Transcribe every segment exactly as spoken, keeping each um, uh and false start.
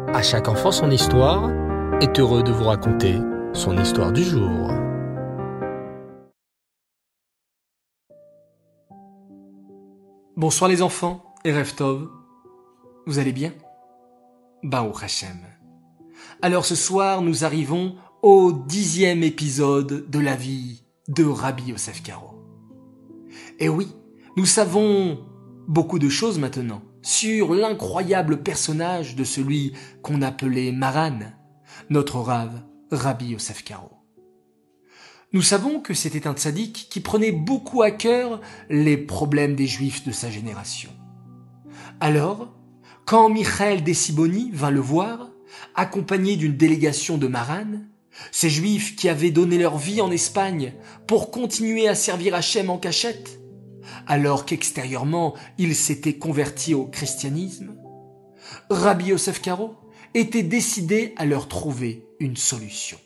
À chaque enfant son histoire est heureux de vous raconter son histoire du jour. Bonsoir les enfants et Erev Tov. Vous allez bien? Baruch Hashem. Alors ce soir, nous arrivons au dixième épisode de la vie de Rabbi Yosef Karo. Et oui, nous savons beaucoup de choses maintenant sur l'incroyable personnage de celui qu'on appelait Maran, notre Rav, Rabbi Yosef Karo. Nous savons que c'était un tzaddik qui prenait beaucoup à cœur les problèmes des Juifs de sa génération. Alors, quand Michael Dessiboni vint le voir, accompagné d'une délégation de Maran, ces Juifs qui avaient donné leur vie en Espagne pour continuer à servir Hachem en cachette, alors qu'extérieurement ils s'étaient convertis au christianisme, Rabbi Yosef Karo était décidé à leur trouver une solution.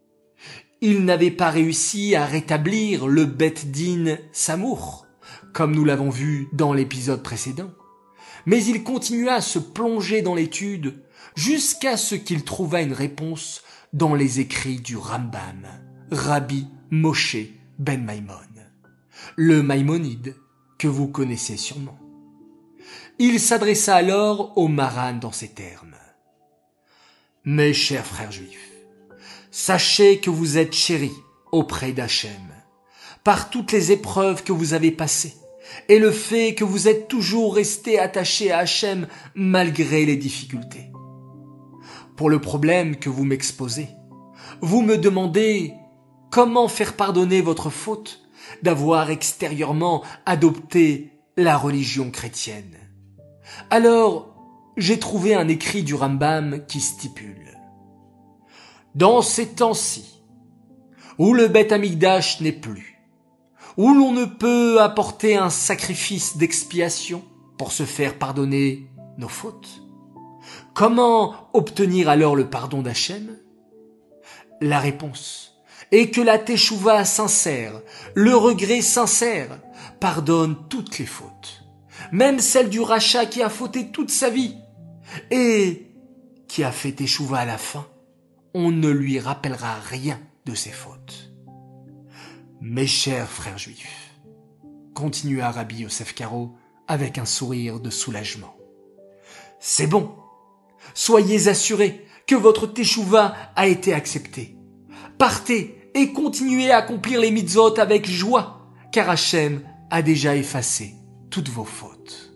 Il n'avait pas réussi à rétablir le Bet Din Samour, comme nous l'avons vu dans l'épisode précédent, mais il continua à se plonger dans l'étude jusqu'à ce qu'il trouva une réponse dans les écrits du Rambam, Rabbi Moshe ben Maimon, le Maïmonide que vous connaissez sûrement. Il s'adressa alors au Maran dans ces termes. « Mes chers frères juifs, sachez que vous êtes chéris auprès d'Hachem, par toutes les épreuves que vous avez passées, et le fait que vous êtes toujours restés attachés à Hachem malgré les difficultés. Pour le problème que vous m'exposez, vous me demandez comment faire pardonner votre faute d'avoir extérieurement adopté la religion chrétienne. Alors, j'ai trouvé un écrit du Rambam qui stipule « Dans ces temps-ci, où le Beth Amikdash n'est plus, où l'on ne peut apporter un sacrifice d'expiation pour se faire pardonner nos fautes, comment obtenir alors le pardon d'Hachem? La réponse est que la teshuva sincère, le regret sincère, pardonne toutes les fautes, même celle du rachat qui a fauté toute sa vie et qui a fait teshuva à la fin. On ne lui rappellera rien de ses fautes. Mes chers frères juifs, continua Rabbi Yosef Karo avec un sourire de soulagement. C'est bon, soyez assurés que votre teshuva a été acceptée. Partez et continuez à accomplir les mitzvot avec joie, car Hachem a déjà effacé toutes vos fautes.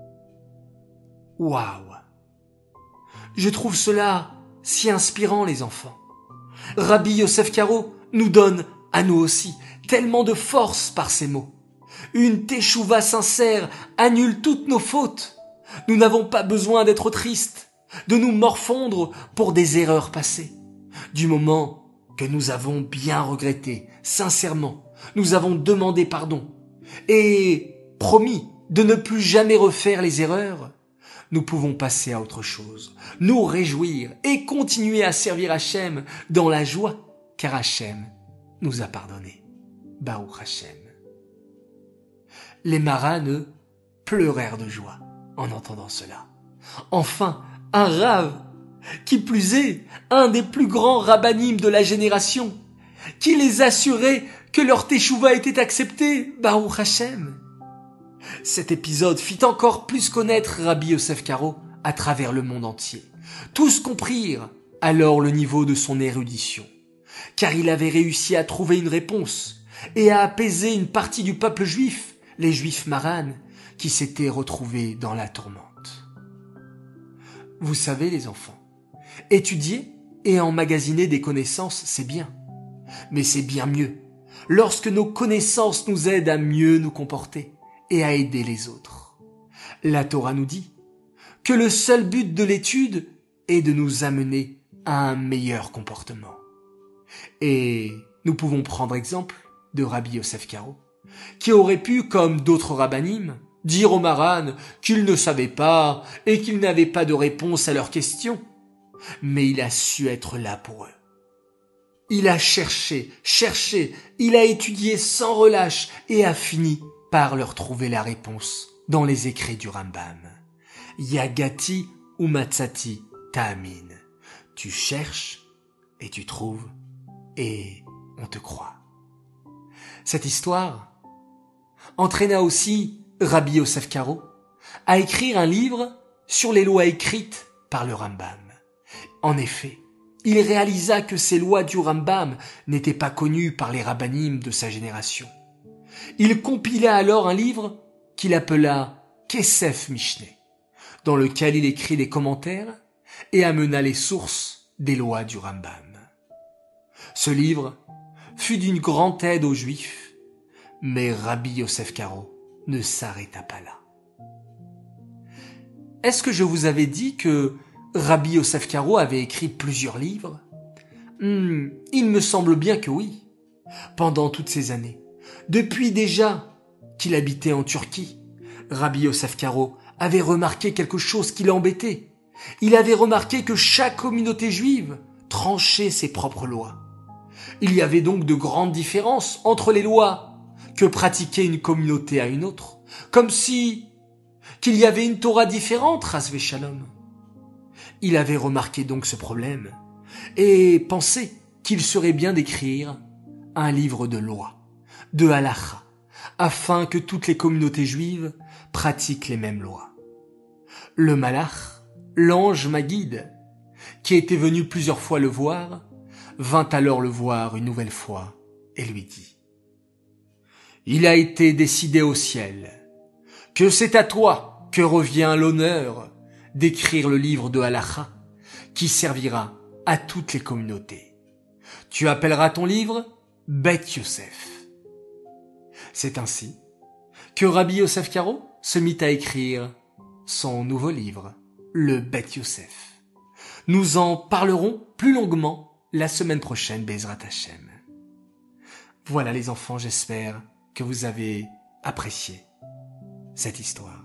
Waouh! Je trouve cela si inspirant, les enfants. Rabbi Yosef Karo nous donne, à nous aussi, tellement de force par ces mots. Une teshuva sincère annule toutes nos fautes. Nous n'avons pas besoin d'être tristes, de nous morfondre pour des erreurs passées. Du moment que nous avons bien regretté, sincèrement, nous avons demandé pardon et promis de ne plus jamais refaire les erreurs, nous pouvons passer à autre chose, nous réjouir et continuer à servir Hachem dans la joie, car Hachem nous a pardonné. Baruch Hachem. Les Maran, eux, pleurèrent de joie en entendant cela. Enfin, un Rav, qui plus est, un des plus grands rabbanim de la génération, qui les assurait que leur teshuva était acceptée, Baruch Hashem. Cet épisode fit encore plus connaître Rabbi Yosef Karo à travers le monde entier. Tous comprirent alors le niveau de son érudition, car il avait réussi à trouver une réponse et à apaiser une partie du peuple juif, les juifs Maran, qui s'étaient retrouvés dans la tourmente. Vous savez, les enfants, étudier et emmagasiner des connaissances, c'est bien. Mais c'est bien mieux lorsque nos connaissances nous aident à mieux nous comporter et à aider les autres. La Torah nous dit que le seul but de l'étude est de nous amener à un meilleur comportement. Et nous pouvons prendre exemple de Rabbi Yosef Karo, qui aurait pu, comme d'autres rabbanim, dire aux Maran qu'ils ne savaient pas et qu'ils n'avaient pas de réponse à leurs questions. Mais il a su être là pour eux. Il a cherché, cherché, il a étudié sans relâche et a fini par leur trouver la réponse dans les écrits du Rambam. Yagati ou Matsati ta'amin. Tu cherches et tu trouves et on te croit. Cette histoire entraîna aussi Rabbi Yosef Karo à écrire un livre sur les lois écrites par le Rambam. En effet, il réalisa que ces lois du Rambam n'étaient pas connues par les rabbanim de sa génération. Il compila alors un livre qu'il appela Kesef Mishneh, dans lequel il écrit les commentaires et amena les sources des lois du Rambam. Ce livre fut d'une grande aide aux Juifs, mais Rabbi Yosef Karo ne s'arrêta pas là. Est-ce que je vous avais dit que Rabbi Yosef Karo avait écrit plusieurs livres ? hmm, Il me semble bien que oui. Pendant toutes ces années, depuis déjà qu'il habitait en Turquie, Rabbi Yosef Karo avait remarqué quelque chose qui l'embêtait. Il avait remarqué que chaque communauté juive tranchait ses propres lois. Il y avait donc de grandes différences entre les lois que pratiquait une communauté à une autre, comme si qu'il y avait une Torah différente, Chas v'Shalom. Il avait remarqué donc ce problème et pensé qu'il serait bien d'écrire un livre de loi, de halacha, afin que toutes les communautés juives pratiquent les mêmes lois. Le malach, l'ange Maguide, qui était venu plusieurs fois le voir, vint alors le voir une nouvelle fois et lui dit « Il a été décidé au ciel que c'est à toi que revient l'honneur d'écrire le livre de halacha qui servira à toutes les communautés. Tu appelleras ton livre Bet Yosef. » C'est ainsi que Rabbi Yosef Karo se mit à écrire son nouveau livre, le Bet Yosef. Nous en parlerons plus longuement la semaine prochaine, Bezrat Hashem. Voilà les enfants, j'espère que vous avez apprécié cette histoire.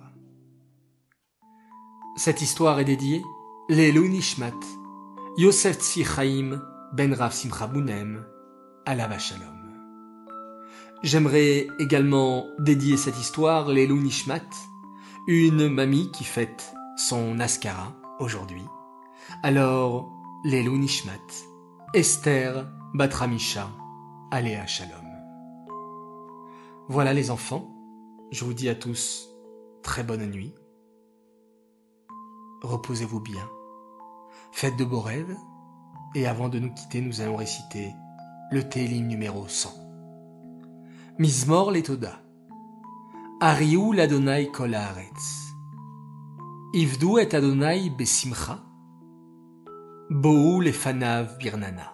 Cette histoire est dédiée Le'ilui Nishmat Yosef Tzvi Chaim ben Rav Simcha Bunem Alav Shalom. J'aimerais également dédier cette histoire Le'ilui Nishmat, une mamie qui fête son Askara aujourd'hui. Alors, Le'ilui Nishmat Esther bat Ramisha Alea Shalom. Voilà les enfants, je vous dis à tous très bonne nuit. Reposez-vous bien, faites de beaux rêves, et avant de nous quitter, nous allons réciter le Télim numéro cent. Mizmor letoda, Ariou l'Adonai kol haaretz, Ivdu et Adonai besimcha, Bo'u lefanav birnana.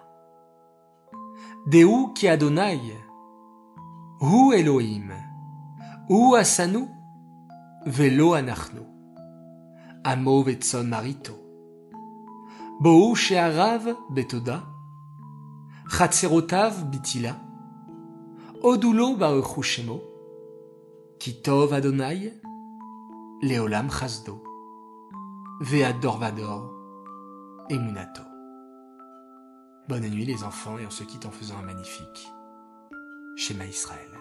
Deu ki Adonai, Hu Elohim, Hu asanu, velo anachnu. Amo vetzon marito. Bo'u she'arav betoda, Chatzerotav bitila, Odulo baruchu shemo, Ki tov Adonai, Leolam chasdo, Ve'ador vador, Emunato. Bonne nuit les enfants et on se quitte en faisant un magnifique Shema Israël.